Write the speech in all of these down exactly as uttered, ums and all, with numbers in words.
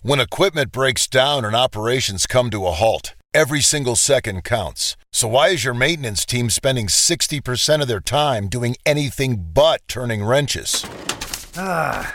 When equipment breaks down and operations come to a halt, every single second counts. So why is your maintenance team spending sixty percent of their time doing anything but turning wrenches? Ah.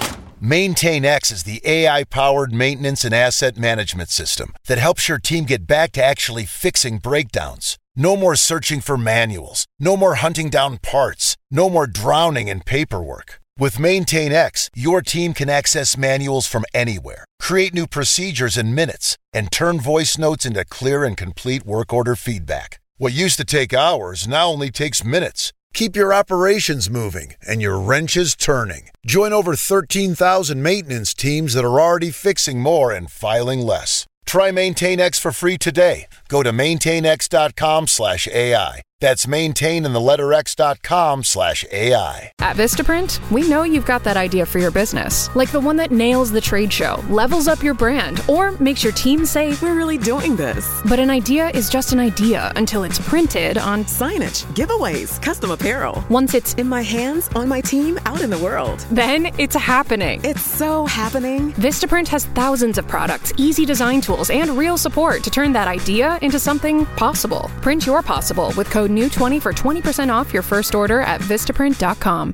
MaintainX is the A I-powered maintenance and asset management system that helps your team get back to actually fixing breakdowns. No more searching for manuals. No more hunting down parts. No more drowning in paperwork. With MaintainX, your team can access manuals from anywhere, create new procedures in minutes, and turn voice notes into clear and complete work order feedback. What used to take hours now only takes minutes. Keep your operations moving and your wrenches turning. Join over thirteen thousand maintenance teams that are already fixing more and filing less. Try MaintainX for free today. Go to maintainx.com slash AI. That's maintain in the letter X dot com slash AI. At Vistaprint, we know you've got that idea for your business. Like the one that nails the trade show, levels up your brand, or makes your team say, "We're really doing this." But an idea is just an idea until it's printed on signage, giveaways, custom apparel. Once it's in my hands, on my team, out in the world. Then it's happening. It's so happening. Vistaprint has thousands of products, easy design tools, and real support to turn that idea into something possible. Print your possible with code new twenty for twenty percent off your first order at vistaprint dot com.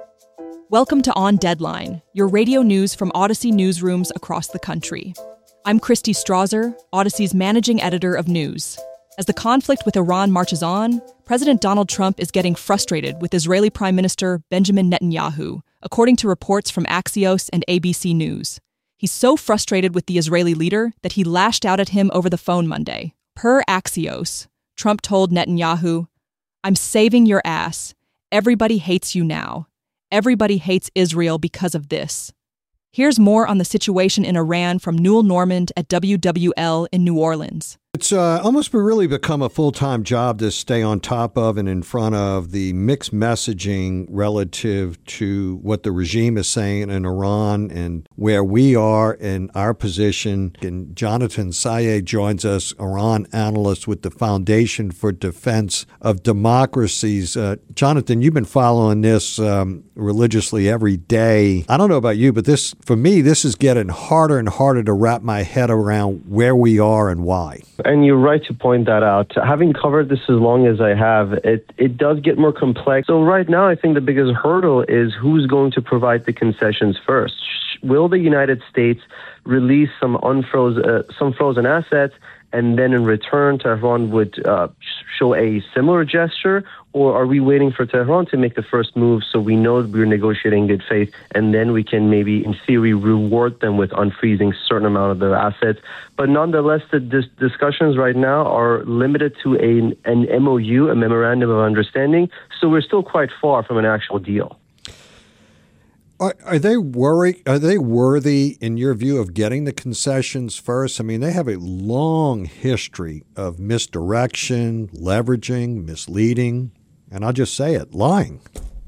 Welcome to On Deadline, your radio news from Odyssey newsrooms across the country. I'm Christy Strasser, Odyssey's managing editor of news. As the conflict with Iran marches on, President Donald Trump is getting frustrated with Israeli Prime Minister Benjamin Netanyahu, according to reports from Axios and A B C News. He's so frustrated with the Israeli leader that he lashed out at him over the phone Monday. Per Axios, Trump told Netanyahu, "I'm saving your ass. Everybody hates you now. Everybody hates Israel because of this." Here's more on the situation in Iran from Newell Normand at W W L in New Orleans. It's uh, almost really become a full-time job to stay on top of and in front of the mixed messaging relative to what the regime is saying in Iran and where we are in our position. And Jonathan Sayegh joins us, Iran analyst with the Foundation for Defense of Democracies. Uh, Jonathan, you've been following this um, religiously every day. I don't know about you, but this, for me, this is getting harder and harder to wrap my head around where we are and why. And you're right to point that out. Having covered this as long as I have, it, it does get more complex. So right now, I think the biggest hurdle is who's going to provide the concessions first. Will the United States release some unfrozen, uh, some frozen assets, and then in return, Tehran would uh, show a similar gesture? Or are we waiting for Tehran to make the first move so we know we're negotiating in good faith, and then we can maybe, in theory, reward them with unfreezing a certain amount of their assets? But nonetheless, the dis- discussions right now are limited to a, an M O U, a Memorandum of Understanding, so we're still quite far from an actual deal. Are, are they worried? Are they worthy, in your view, of getting the concessions first? I mean, they have a long history of misdirection, leveraging, misleading, and I'll just say it, lying.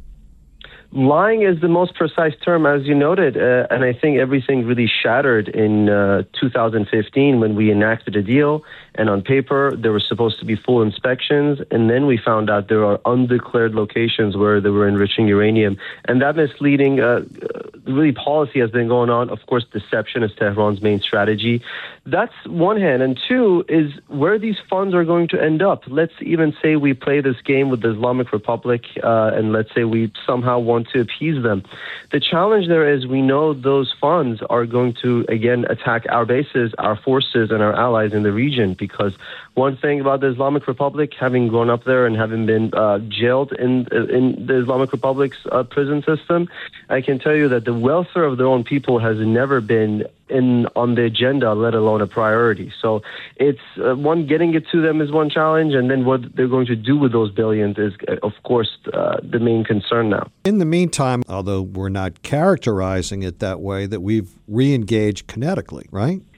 Lying is the most precise term, as you noted, uh, and I think everything really shattered in uh, two thousand fifteen when we enacted a deal, and on paper there were supposed to be full inspections, and then we found out there are undeclared locations where they were enriching uranium, and that misleading uh, really policy has been going on. Of course, deception is Tehran's main strategy. That's one hand, and two is where these funds are going to end up. Let's even say we play this game with the Islamic Republic, uh, and let's say we somehow want to appease them. The challenge there is we know those funds are going to, again, attack our bases, our forces, and our allies in the region, because one thing about the Islamic Republic, having grown up there and having been uh, jailed in in the Islamic Republic's uh, prison system, I can tell you that the welfare of their own people has never been in on the agenda, let alone a priority. So it's uh, one, getting it to them is one challenge, and then what they're going to do with those billions is, uh, of course, uh, the main concern now. In the meantime, although we're not characterizing it that way, that we've re-engaged kinetically, right?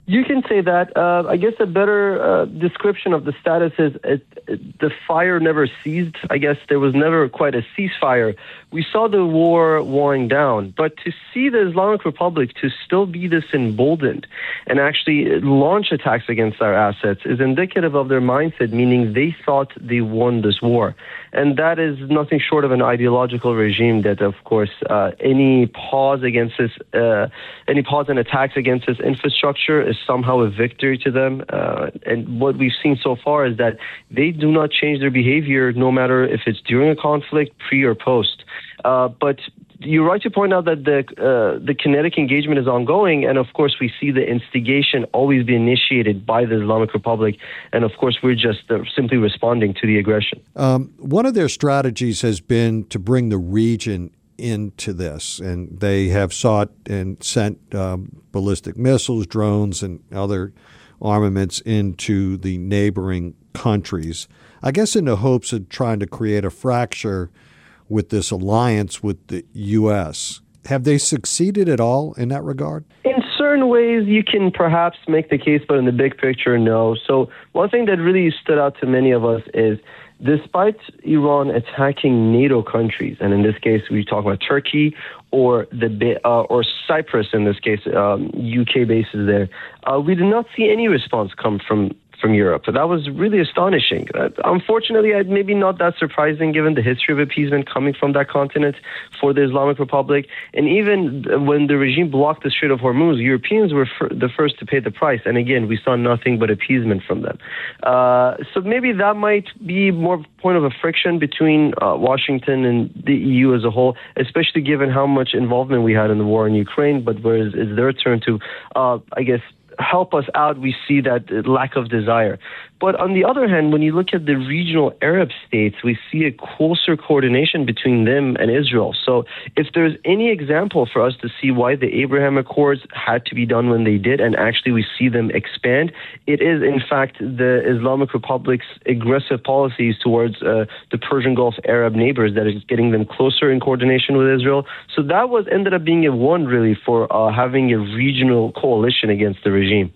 You can say that. Uh, I guess a better uh, description of the status is it, it, the fire never ceased. I guess there was never quite a ceasefire. We saw the war winding down, but to see the Islamic Republic to still be this emboldened and actually launch attacks against our assets is indicative of their mindset, meaning they thought they won this war. And that is nothing short of an ideological regime that, of course, uh, any pause against this, uh, any pause in attacks against this infrastructure is somehow a victory to them. Uh, and what we've seen so far is that they do not change their behavior, no matter if it's during a conflict, pre or post. Uh, but you're right to point out that the uh, the kinetic engagement is ongoing, and of course we see the instigation always be initiated by the Islamic Republic, and of course we're just uh, simply responding to the aggression. Um, one of their strategies has been to bring the region into this, and they have sought and sent um, ballistic missiles, drones, and other armaments into the neighboring countries, I guess in the hopes of trying to create a fracture with this alliance with the U S. Have they succeeded at all in that regard? In certain ways, you can perhaps make the case, but in the big picture, no. So one thing that really stood out to many of us is despite Iran attacking NATO countries, and in this case, we talk about Turkey or the uh, or Cyprus, in this case, um, U K bases there, uh, we did not see any response come from from Europe. So that was really astonishing. Uh, unfortunately, maybe not that surprising given the history of appeasement coming from that continent for the Islamic Republic. And even when the regime blocked the Strait of Hormuz, Europeans were f- the first to pay the price. And again, we saw nothing but appeasement from them. Uh, so maybe that might be more point of a friction between uh, Washington and the E U as a whole, especially given how much involvement we had in the war in Ukraine. But whereas it's their turn to, uh, I guess, help us out, we see that lack of desire. But on the other hand, when you look at the regional Arab states, we see a closer coordination between them and Israel. So if there's any example for us to see why the Abraham Accords had to be done when they did, and actually we see them expand, it is in fact the Islamic Republic's aggressive policies towards uh, the Persian Gulf Arab neighbors that is getting them closer in coordination with Israel. So that was ended up being a one really for uh, having a regional coalition against the regime.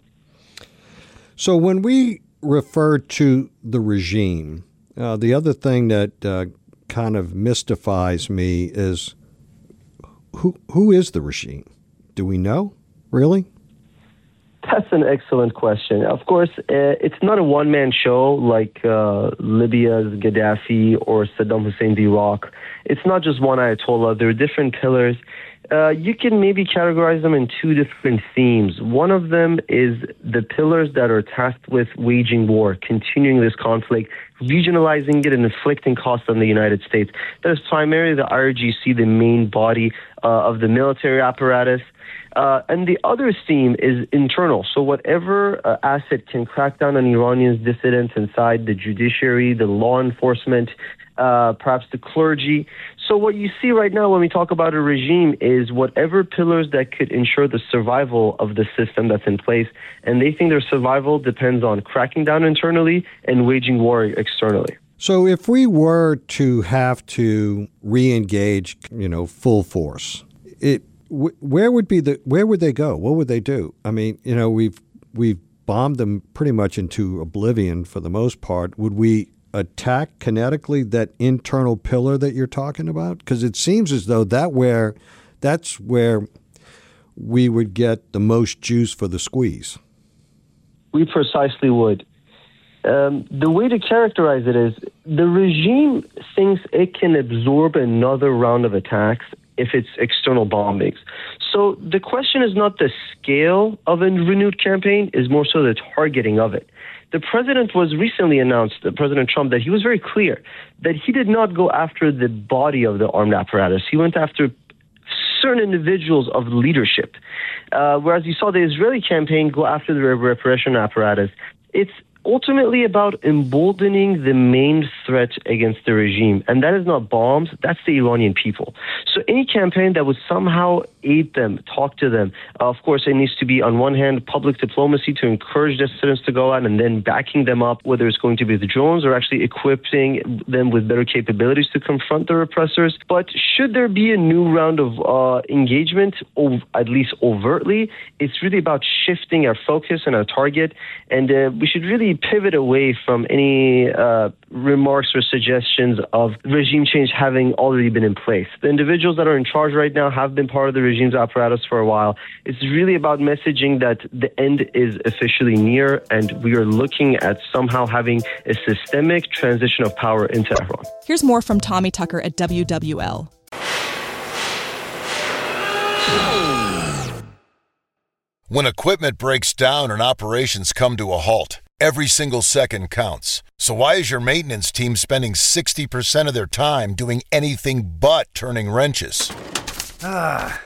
So when we refer to the regime, uh, the other thing that uh, kind of mystifies me is who who is the regime? Do we know, really? That's an excellent question. Of course, uh, it's not a one-man show like uh, Libya's Gaddafi or Saddam Hussein's Iraq. It's not just one Ayatollah. There are different pillars. Uh, you can maybe categorize them in two different themes. One of them is the pillars that are tasked with waging war, continuing this conflict, regionalizing it, and inflicting costs on the United States. That is primarily the I R G C, the main body uh, of the military apparatus. Uh, and the other theme is internal. So whatever uh, asset can crack down on Iranians, dissidents inside the judiciary, the law enforcement, uh, perhaps the clergy. So what you see right now when we talk about a regime is whatever pillars that could ensure the survival of the system that's in place. And they think their survival depends on cracking down internally and waging war externally. So if we were to have to re-engage, you know, full force, it where would be the where would they go? What would they do? I mean, you know, we've we've bombed them pretty much into oblivion for the most part. Would we attack kinetically that internal pillar that you're talking about? Because it seems as though that where that's where we would get the most juice for the squeeze. We precisely would. Um, the way to characterize it is the regime thinks it can absorb another round of attacks if it's external bombings. So the question is not the scale of a renewed campaign, is more so the targeting of it. The president was recently announced, President Trump, that he was very clear that he did not go after the body of the armed apparatus. He went after certain individuals of leadership, uh, whereas you saw the Israeli campaign go after the repression apparatus. It's ultimately about emboldening the main threat against the regime. And that is not bombs, that's the Iranian people. So any campaign that would somehow aid them, talk to them. Uh, of course, it needs to be, on one hand, public diplomacy to encourage dissidents to go out, and then backing them up, whether it's going to be the drones or actually equipping them with better capabilities to confront the repressors. But should there be a new round of uh, engagement, ov- at least overtly, it's really about shifting our focus and our target, and uh, we should really pivot away from any uh, remarks or suggestions of regime change having already been in place. The individuals that are in charge right now have been part of the regime's apparatus for a while. It's really about messaging that the end is officially near, and we are looking at somehow having a systemic transition of power into Iran. Here's more from Tommy Tucker at W W L. When equipment breaks down and operations come to a halt, every single second counts. So why is your maintenance team spending sixty percent of their time doing anything but turning wrenches? Ah.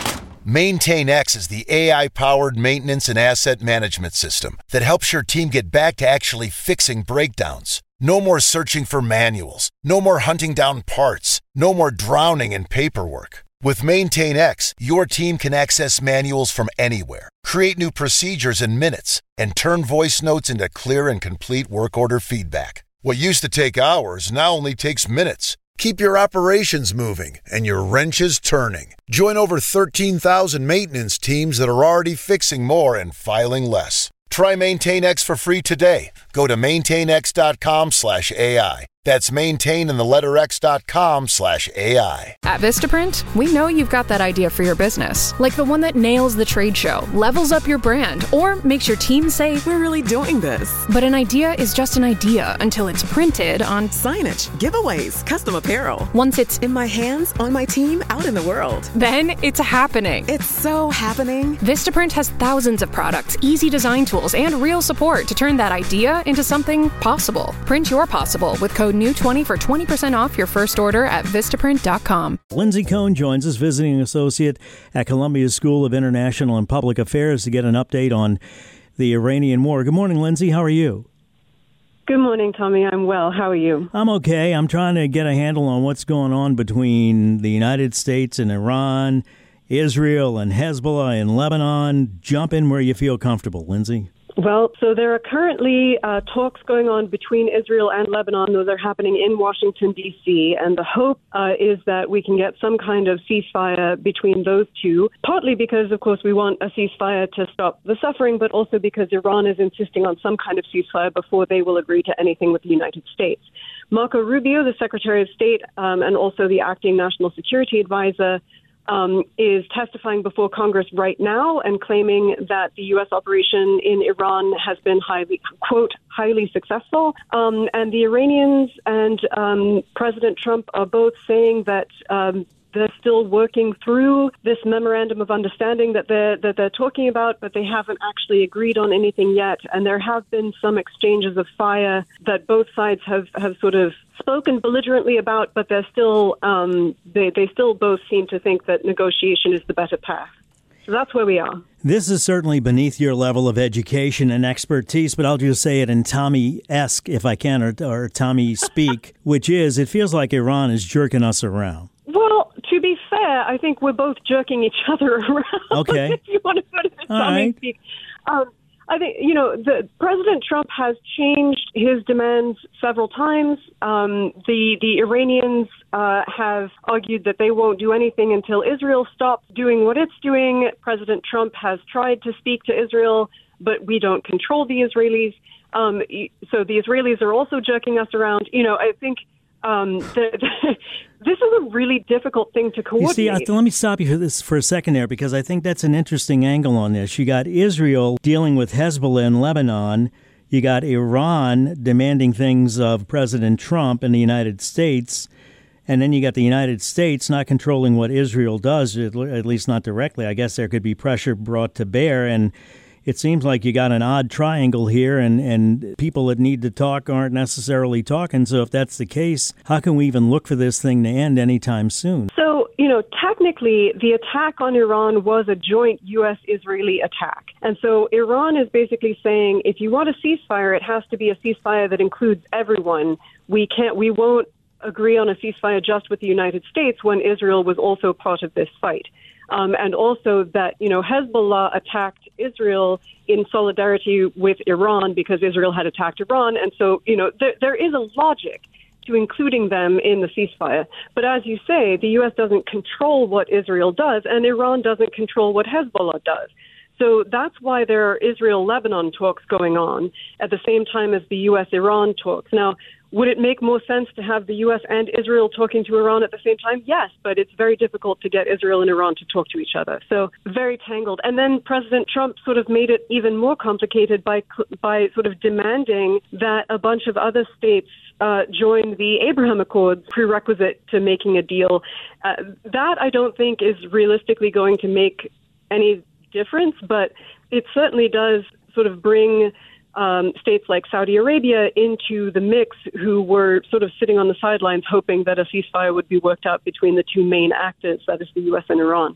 MaintainX is the A I-powered maintenance and asset management system that helps your team get back to actually fixing breakdowns. No more searching for manuals. No more hunting down parts. No more drowning in paperwork. With MaintainX, your team can access manuals from anywhere, create new procedures in minutes, and turn voice notes into clear and complete work order feedback. What used to take hours now only takes minutes. Keep your operations moving and your wrenches turning. Join over thirteen thousand maintenance teams that are already fixing more and filing less. Try MaintainX for free today. Go to maintainx.com slash AI. That's maintain in the letter X dot com slash AI. At Vistaprint, we know you've got that idea for your business, like the one that nails the trade show, levels up your brand, or makes your team say, "We're really doing this." But an idea is just an idea until it's printed on signage, giveaways, custom apparel. Once it's in my hands, on my team, out in the world. Then it's happening. It's so happening. Vistaprint has thousands of products, easy design tools, and real support to turn that idea into something possible. Print your possible with code new twenty for twenty percent off your first order at vistaprint dot com. Lindsay Cohn joins us, visiting associate at Columbia School of International and Public Affairs, to get an update on the Iranian war. Good morning, Lindsay. How are you? Good morning, Tommy. I'm well. How are you? I'm okay. I'm trying to get a handle on what's going on between the United States and Iran, Israel and Hezbollah and Lebanon. Jump in where you feel comfortable, Lindsay. Well, so there are currently uh, talks going on between Israel and Lebanon. Those are happening in Washington, D C, and the hope uh, is that we can get some kind of ceasefire between those two, partly because, of course, we want a ceasefire to stop the suffering, but also because Iran is insisting on some kind of ceasefire before they will agree to anything with the United States. Marco Rubio, the Secretary of State, um, and also the acting National Security Advisor, Um, is testifying before Congress right now and claiming that the U S operation in Iran has been highly, quote, highly successful. Um, and the Iranians and um, President Trump are both saying that um, they're still working through this memorandum of understanding that they're, that they're talking about, but they haven't actually agreed on anything yet. And there have been some exchanges of fire that both sides have, have sort of spoken belligerently about, but they're still um, they, they still both seem to think that negotiation is the better path. So that's where we are. This is certainly beneath your level of education and expertise, but I'll just say it in Tommy-esque, if I can, or, or Tommy speak, which is, it feels like Iran is jerking us around. Well, to be fair, I think we're both jerking each other around. Okay. If you want to put it in Tommy right. speak. Um, I think, you know, the President Trump has changed his demands several times. Um, the the Iranians uh, have argued that they won't do anything until Israel stops doing what it's doing. President Trump has tried to speak to Israel, but we don't control the Israelis. Um, so the Israelis are also jerking us around. You know, I think um, the, the, this is a really difficult thing to coordinate. You see, let me stop you for this for a second there, because I think that's an interesting angle on this. You got Israel dealing with Hezbollah in Lebanon. You got Iran demanding things of President Trump in the United States. And then you got the United States not controlling what Israel does, at least not directly. I guess there could be pressure brought to bear. And it seems like you got an odd triangle here, and, and people that need to talk aren't necessarily talking. So if that's the case, how can we even look for this thing to end anytime soon? So, you know, technically, the attack on Iran was a joint U S Israeli attack. And so Iran is basically saying, if you want a ceasefire, it has to be a ceasefire that includes everyone. We can't, we won't agree on a ceasefire just with the United States when Israel was also part of this fight. um, and also that, you know, Hezbollah attacked Israel in solidarity with Iran because Israel had attacked Iran. And so, you know, there, there is a logic to including them in the ceasefire. But as you say, the U S doesn't control what Israel does, and Iran doesn't control what Hezbollah does. So that's why there are Israel-Lebanon talks going on at the same time as the U S-Iran talks. Now, would it make more sense to have the U S and Israel talking to Iran at the same time? Yes, but it's very difficult to get Israel and Iran to talk to each other. So very tangled. And then President Trump sort of made it even more complicated by by sort of demanding that a bunch of other states uh, join the Abraham Accords prerequisite to making a deal. Uh, that I don't think is realistically going to make any difference, but it certainly does sort of bring um, states like Saudi Arabia into the mix, who were sort of sitting on the sidelines hoping that a ceasefire would be worked out between the two main actors, that is the U S and Iran.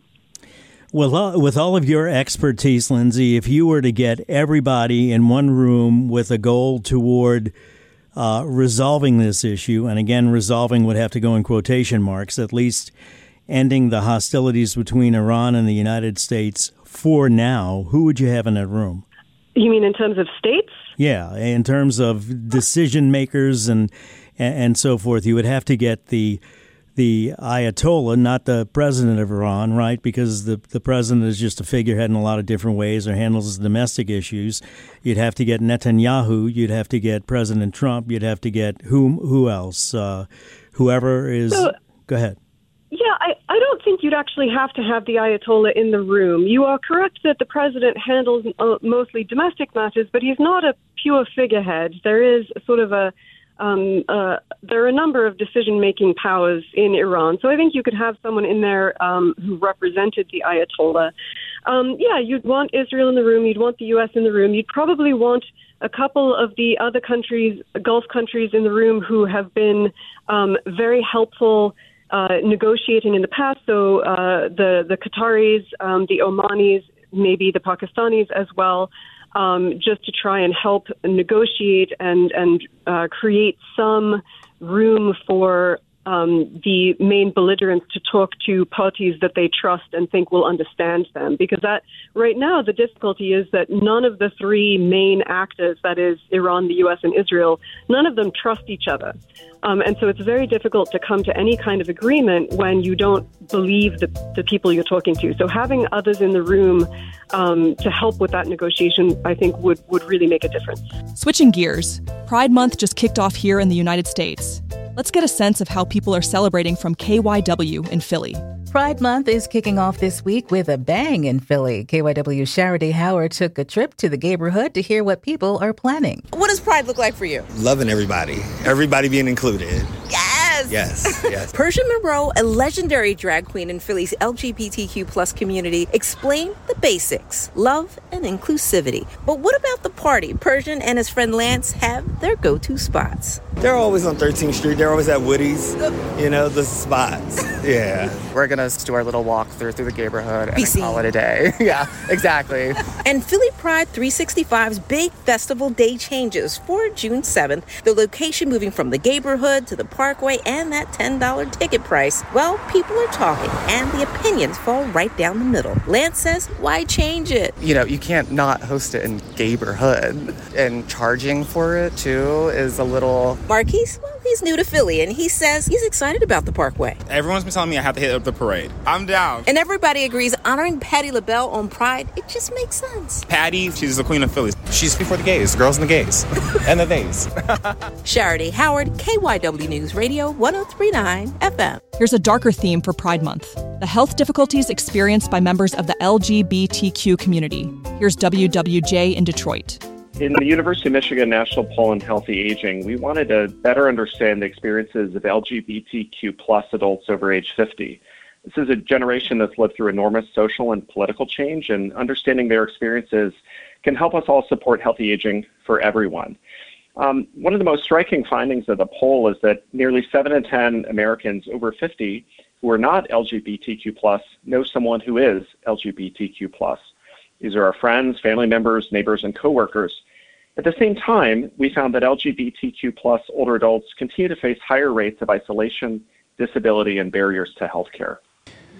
Well, with all of your expertise, Lindsay, if you were to get everybody in one room with a goal toward uh, resolving this issue, and again, resolving would have to go in quotation marks, at least ending the hostilities between Iran and the United States for now, who would you have in that room? You mean in terms of states? Yeah, in terms of decision makers and and so forth. You would have to get the the Ayatollah, not the president of Iran, right? Because the, the president is just a figurehead in a lot of different ways or handles domestic issues. You'd have to get Netanyahu. You'd have to get President Trump. You'd have to get whom? Who else? Uh, whoever is. So, go ahead. Yeah, I, I don't think you'd actually have to have the Ayatollah in the room. You are correct that the president handles uh, mostly domestic matters, but he's not a pure figurehead. There is sort of a um, uh, there are a number of decision-making powers in Iran. So I think you could have someone in there um, who represented the Ayatollah. Um, yeah, you'd want Israel in the room. You'd want the U S in the room. You'd probably want a couple of the other countries, Gulf countries in the room who have been um, very helpful Uh, negotiating in the past, so uh, the the Qataris, um, the Omanis, maybe the Pakistanis as well, um, just to try and help negotiate and and uh, create some room for um, the main belligerents to talk to parties that they trust and think will understand them. Because that right now the difficulty is that none of the three main actors, that is Iran, the U S, and Israel, none of them trust each other. Um, and so it's very difficult to come to any kind of agreement when you don't believe the, the people you're talking to. So having others in the room um, to help with that negotiation, I think, would, would really make a difference. Switching gears, Pride Month just kicked off here in the United States. Let's get a sense of how people are celebrating from K Y W in Philly. Pride Month is kicking off this week with a bang in Philly. K Y W's Charity Howard took a trip to the neighborhood to hear what people are planning. What does Pride look like for you? Loving everybody. Everybody being included. Yes! Yes, yes. Persia Monroe, a legendary drag queen in Philly's L G B T Q plus community, explained the basics, love and inclusivity. But what about the party? Persian and his friend Lance have their go-to spots. They're always on thirteenth Street. They're always at Woody's. You know, the spots. Yeah. We're going to do our little walk through through the neighborhood and then call it a day. Yeah, exactly. And Philly Pride three sixty-five's big festival day changes for June seventh. The location moving from the neighborhood to the Parkway and that ten dollars ticket price. Well, people are talking and the opinions fall right down the middle. Lance says, why change it? You know, you can't not host it in neighborhood. And charging for it, too, is a little... Marquise, well, he's new to Philly, and he says he's excited about the Parkway. Everyone's been telling me I have to hit up the parade. I'm down. And everybody agrees honoring Patti LaBelle on Pride, it just makes sense. Patti, she's the queen of Philly. She's before the gays, the girls and the gays, and the theys. Charity Howard, K Y W News Radio, one oh three point nine F M. Here's a darker theme for Pride Month: the health difficulties experienced by members of the L G B T Q community. Here's W W J in Detroit. In the University of Michigan National Poll on Healthy Aging, we wanted to better understand the experiences of L G B T Q plus adults over age fifty. This is a generation that's lived through enormous social and political change, and understanding their experiences can help us all support healthy aging for everyone. Um, one of the most striking findings of the poll is that nearly seven in ten Americans over fifty who are not L G B T Q plus know someone who is L G B T Q plus. These are our friends, family members, neighbors, and coworkers. At the same time, we found that L G B T Q plus older adults continue to face higher rates of isolation, disability, and barriers to health care.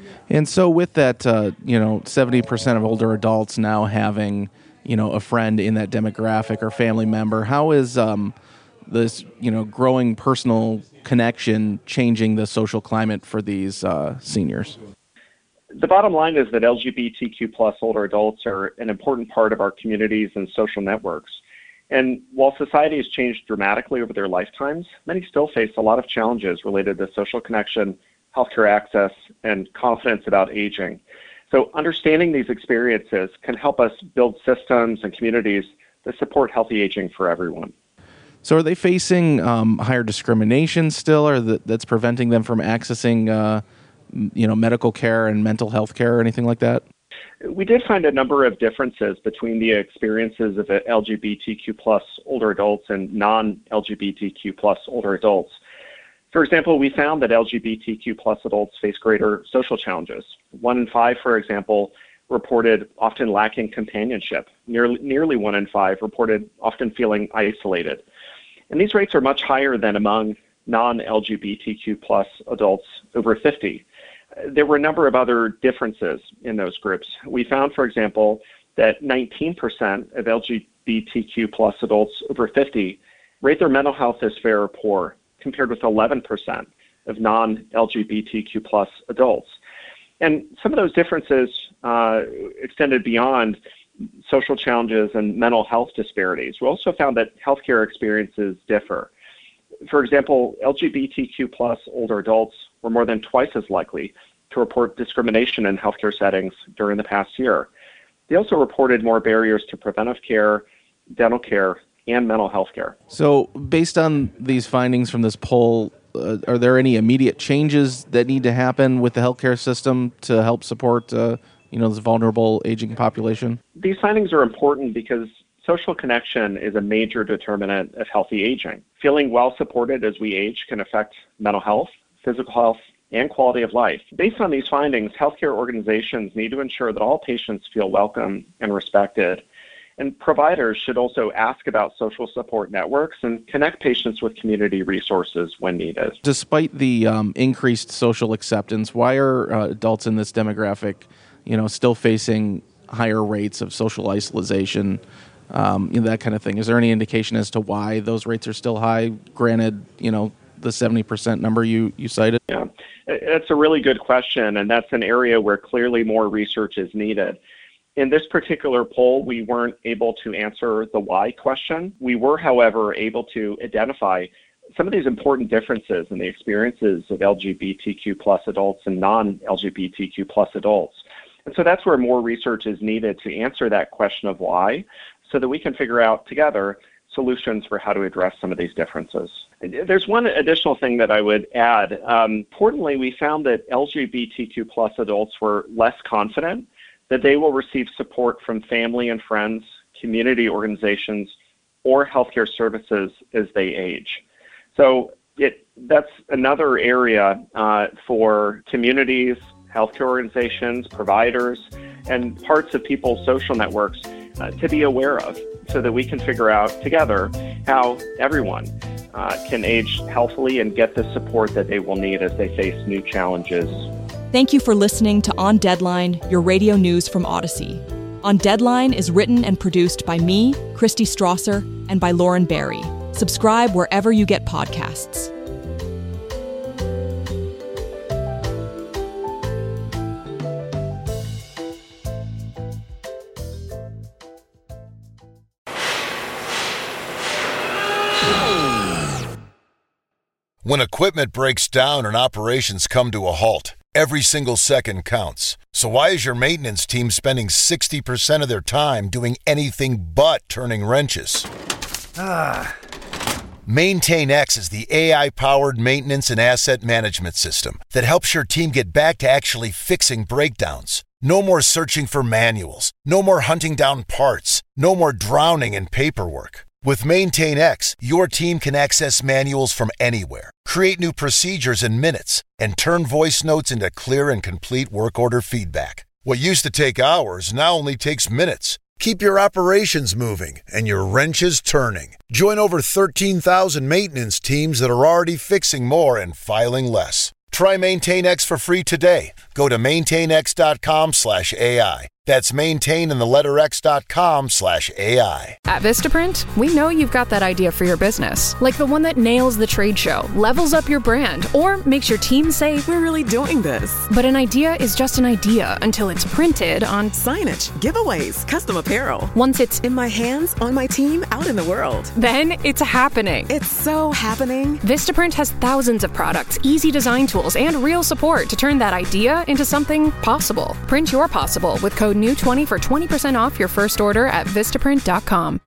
And so with that, uh, you know, seventy percent of older adults now having, you know, a friend in that demographic or family member, how is um, this, you know, growing personal connection changing the social climate for these uh, seniors? The bottom line is that L G B T Q plus older adults are an important part of our communities and social networks. And while society has changed dramatically over their lifetimes, many still face a lot of challenges related to social connection, healthcare access, and confidence about aging. So understanding these experiences can help us build systems and communities that support healthy aging for everyone. So are they facing um, higher discrimination still, or that, that's preventing them from accessing uh, you know, medical care and mental health care or anything like that? We did find a number of differences between the experiences of L G B T Q plus older adults and non-L G B T Q plus older adults. For example, we found that L G B T Q plus adults face greater social challenges. One in five, for example, reported often lacking companionship. Nearly, nearly one in five reported often feeling isolated. And these rates are much higher than among non-L G B T Q plus adults over fifty. There were a number of other differences in those groups. We found, for example, that nineteen percent of L G B T Q plus adults over fifty rate their mental health as fair or poor, compared with eleven percent of non-L G B T Q plus adults. And some of those differences uh, extended beyond social challenges and mental health disparities. We also found that healthcare experiences differ. For example, L G B T Q plus older adults were more than twice as likely to report discrimination in healthcare settings during the past year. They also reported more barriers to preventive care, dental care, and mental health care. So based on these findings from this poll, uh, are there any immediate changes that need to happen with the healthcare system to help support uh, you know, this vulnerable aging population? These findings are important because social connection is a major determinant of healthy aging. Feeling well supported as we age can affect mental health, physical health, and quality of life. Based on these findings, healthcare organizations need to ensure that all patients feel welcome and respected. And providers should also ask about social support networks and connect patients with community resources when needed. Despite the um, increased social acceptance, why are uh, adults in this demographic, you know, still facing higher rates of social isolation, um, you know, that kind of thing? Is there any indication as to why those rates are still high? Granted, you know, the seventy percent number you, you cited? Yeah, that's a really good question, and that's an area where clearly more research is needed. In this particular poll, we weren't able to answer the why question. We were, however, able to identify some of these important differences in the experiences of L G B T Q plus adults and non-L G B T Q plus adults. And so that's where more research is needed to answer that question of why, so that we can figure out together solutions for how to address some of these differences. There's one additional thing that I would add. Um, importantly, we found that L G B T Q plus adults were less confident that they will receive support from family and friends, community organizations, or healthcare services as they age. So it, that's another area uh, for communities, healthcare organizations, providers, and parts of people's social networks uh, to be aware of, so that we can figure out together how everyone uh, can age healthily and get the support that they will need as they face new challenges. Thank you for listening to On Deadline, your radio news from Odyssey. On Deadline is written and produced by me, Christy Strasser, and by Lauren Barry. Subscribe wherever you get podcasts. When equipment breaks down and operations come to a halt, every single second counts. So why is your maintenance team spending sixty percent of their time doing anything but turning wrenches? Ah. MaintainX is the A I-powered maintenance and asset management system that helps your team get back to actually fixing breakdowns. No more searching for manuals. No more hunting down parts. No more drowning in paperwork. With MaintainX, your team can access manuals from anywhere, create new procedures in minutes, and turn voice notes into clear and complete work order feedback. What used to take hours now only takes minutes. Keep your operations moving and your wrenches turning. Join over thirteen thousand maintenance teams that are already fixing more and filing less. Try Maintain X for free today. Go to maintainx.com slash AI. That's maintain in the letter X dot com slash AI. At Vistaprint, we know you've got that idea for your business, like the one that nails the trade show, levels up your brand, or makes your team say, "We're really doing this." But an idea is just an idea until it's printed on signage, giveaways, custom apparel. Once it's in my hands, on my team, out in the world. Then it's happening. It's so happening. Vistaprint has thousands of products, easy design tools, and real support to turn that idea into something possible. Print your possible with code new twenty for twenty percent off your first order at Vistaprint dot com.